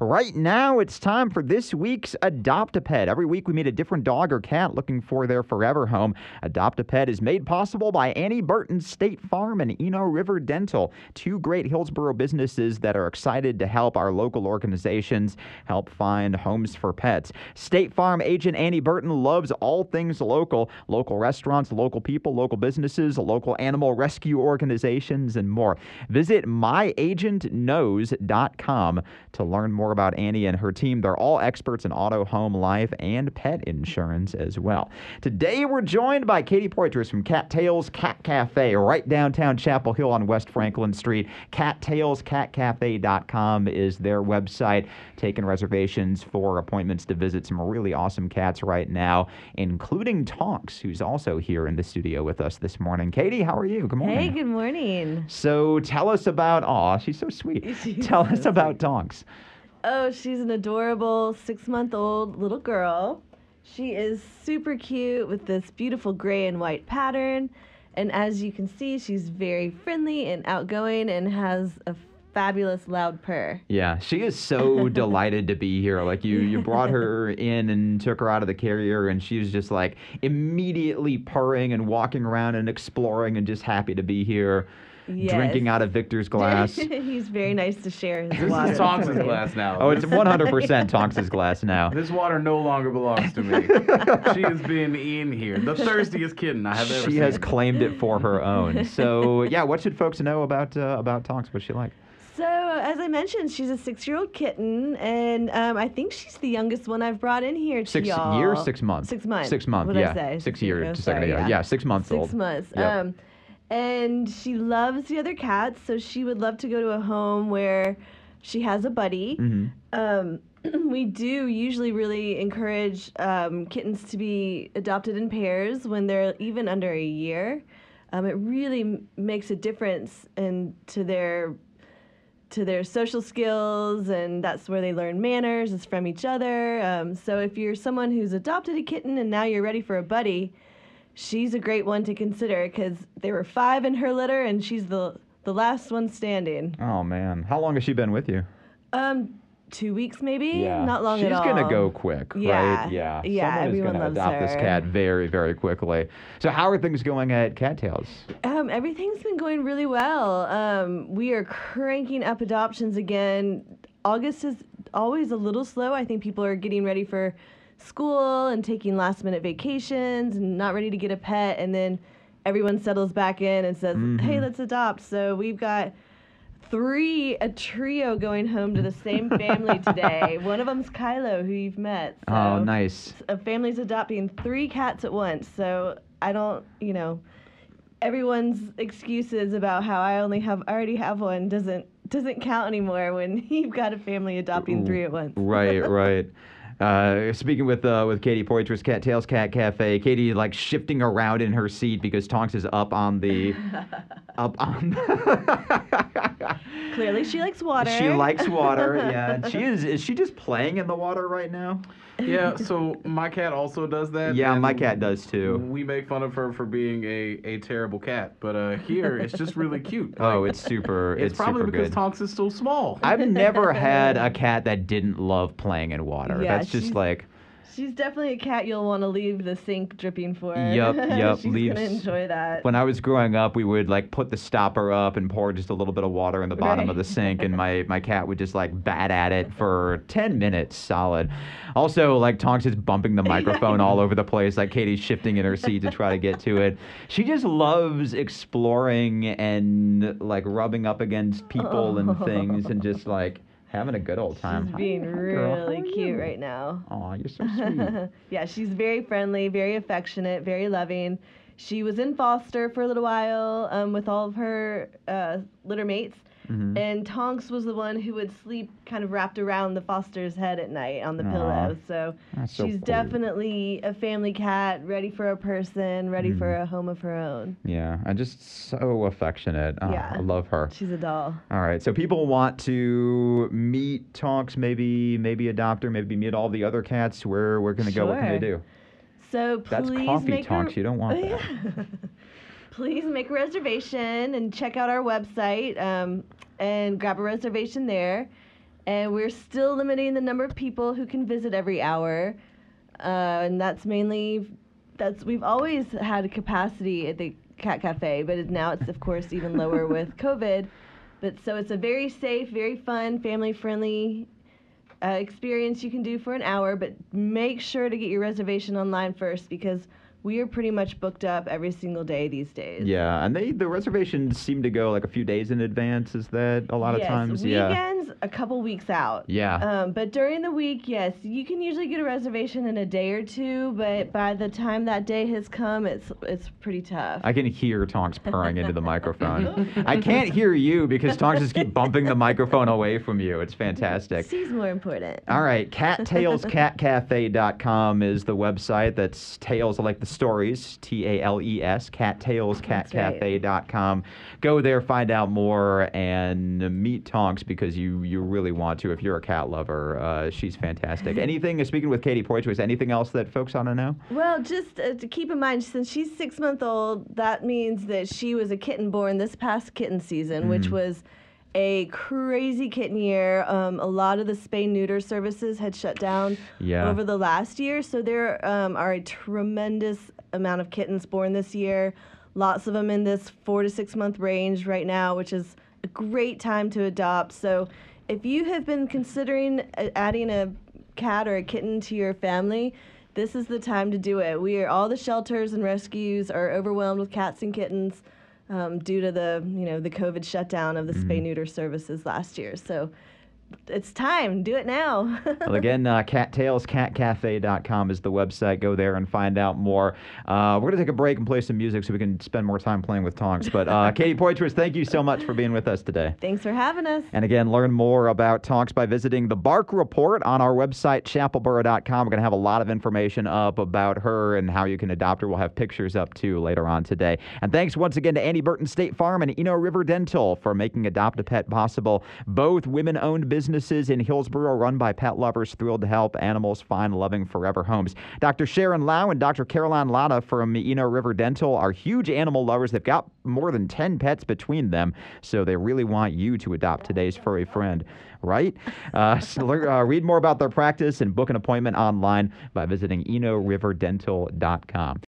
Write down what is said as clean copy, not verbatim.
Right now, it's time for this week's Adopt a Pet. Every week, we meet a different dog or cat looking for their forever home. Adopt a Pet is made possible by Annie Burton State Farm and Eno River Dental, two great Hillsboro businesses that are excited to help our local organizations help find homes for pets. State Farm agent Annie Burton loves all things local restaurants, local people, local businesses, local animal rescue organizations, and more. Visit myagentknows.com to learn more about Annie and her team. They're all experts in auto, home, life, and pet insurance as well. Today, we're joined by Katie Poitras from Cattails Cat Cafe, right downtown Chapel Hill on West Franklin Street. CattailsCatCafe.com is their website, taking reservations for appointments to visit some really awesome cats right now, including Tonks, who's also here in the studio with us this morning. Katie, how are you? Good morning. Hey, good morning. So tell us about, she's so sweet. Tell us about Tonks. Oh, she's an adorable 6-month-old little girl. She is super cute with this beautiful gray and white pattern. And as you can see, she's very friendly and outgoing and has a fabulous loud purr. Yeah, she is so delighted to be here. Like you brought her in and took her out of the carrier, and she was just like immediately purring and walking around and exploring and just happy to be here. Yes. Drinking out of Victor's glass. He's very nice to share his This water. is Tonks' glass now. Oh, it's 100% Tonks' glass now. This water no longer belongs to me. She has been in here. The thirstiest kitten I have ever seen. She has claimed it for her own. So, yeah, what should folks know about Tonks? What's she like? So, as I mentioned, she's a 6-year-old kitten, and I think she's the youngest one I've brought in here to 6 y'all. years, 6 months? 6 months. 6 months, What did yeah. I say? 6 years. Sorry, Yeah, 6 months old. 6 months. Yep. And she loves the other cats, so she would love to go to a home where she has a buddy. Mm-hmm. We do usually really encourage kittens to be adopted in pairs when they're even under a year. It really makes a difference to their social skills, and that's where they learn manners, is from each other. So if you're someone who's adopted a kitten and now you're ready for a buddy, she's a great one to consider because there were 5 in her litter, and she's the last one standing. Oh, man. How long has she been with you? 2 weeks maybe? Yeah. Not long at all. She's going to go quick, Yeah. right? Yeah. Yeah, Someone is everyone going to loves adopt this her. cat very, very quickly. So how are things going at Cattails? Everything's been going really well. We are cranking up adoptions again. August is always a little slow. I think people are getting ready for school and taking last-minute vacations and not ready to get a pet, and then everyone settles back in and says, hey, let's adopt. So we've got a trio going home to the same family today. One of them's Kylo, who you've met. So Oh, nice. a family's adopting 3 cats at once. So I don't, everyone's excuses about how I already have one doesn't count anymore when you've got a family adopting 3 at once. Right. Speaking with Katie Poitras, Cattails Cat Cafe, Katie like shifting around in her seat because Tonks is up on. Clearly, she likes water. She likes water. Yeah, is she just playing in the water right now? Yeah, so my cat also does that. Yeah, and my cat does too. We make fun of her for being a terrible cat, but here it's just really cute. Oh, it's super. It's probably super because good. Tonks is so small. I've never had a cat that didn't love playing in water. Yeah, That's just like. She's definitely a cat you'll want to leave the sink dripping for. Yep. She's going to enjoy that. When I was growing up, we would like put the stopper up and pour just a little bit of water in the bottom of the sink, and my cat would just like bat at it for 10 minutes solid. Also, like Tonks is bumping the microphone all over the place, like Katie's shifting in her seat to try to get to it. She just loves exploring and like rubbing up against people and things and just like having a good old time. She's being really cute right now. Aw, you're so sweet. Yeah, she's very friendly, very affectionate, very loving. She was in foster for a little while with all of her litter mates. Mm-hmm. And Tonks was the one who would sleep kind of wrapped around the foster's head at night on the pillow. So That's so she's cute. definitely a family cat, ready for a person, ready for a home of her own. Yeah, and just so affectionate. Oh, Yeah. I love her. She's a doll. All right, so people want to meet Tonks, maybe adopt her, maybe meet all the other cats. Where can they go? What can they Sure. do? So That's please coffee make Tonks. You don't want that. Please make a reservation and check out our website and grab a reservation there. And we're still limiting the number of people who can visit every hour. And we've always had a capacity at the Cat Cafe, but now it's, of course, even lower with COVID. But so it's a very safe, very fun, family-friendly experience you can do for an hour, but make sure to get your reservation online first because we are pretty much booked up every single day these days. Yeah, and the reservations seem to go like a few days in advance. Is that a lot of times? Yes, weekends a couple weeks out. Yeah. But during the week, yes, you can usually get a reservation in a day or two, but by the time that day has come, it's pretty tough. I can hear Tonks purring into the microphone. I can't hear you because Tonks just keep bumping the microphone away from you. It's fantastic. She's more important. All right, cattailscatcafe.com is the website. That's Tales like the stories, Tales, cattailscatcafe.com. Go there, find out more, and meet Tonks because you really want to if you're a cat lover. She's fantastic. Anything, speaking with Katie Poitras, anything else that folks ought to know? Well, just to keep in mind, since she's 6 months old, that means that she was a kitten born this past kitten season, which was a crazy kitten year. A lot of the spay-neuter services had shut down over the last year, so there are a tremendous amount of kittens born this year. Lots of them in this 4 to 6 month range right now, which is a great time to adopt. So if you have been considering adding a cat or a kitten to your family, this is the time to do it. All the shelters and rescues are overwhelmed with cats and kittens due to the COVID shutdown of the spay-neuter services last year. So it's time. Do it now. Well, again, cattailscatcafe.com is the website. Go there and find out more. We're going to take a break and play some music so we can spend more time playing with Tonks. But Katie Poitras, thank you so much for being with us today. Thanks for having us. And again, learn more about Tonks by visiting the Bark Report on our website, chapelboro.com. We're going to have a lot of information up about her and how you can adopt her. We'll have pictures up, too, later on today. And thanks once again to Annie Burton State Farm and Eno River Dental for making Adopt a Pet possible. Both women-owned businesses in Hillsboro run by pet lovers thrilled to help animals find loving forever homes. Dr. Sharon Lau and Dr. Caroline Latta from Eno River Dental are huge animal lovers. They've got more than 10 pets between them, so they really want you to adopt today's furry friend, right? Read more about their practice and book an appointment online by visiting enoriverdental.com.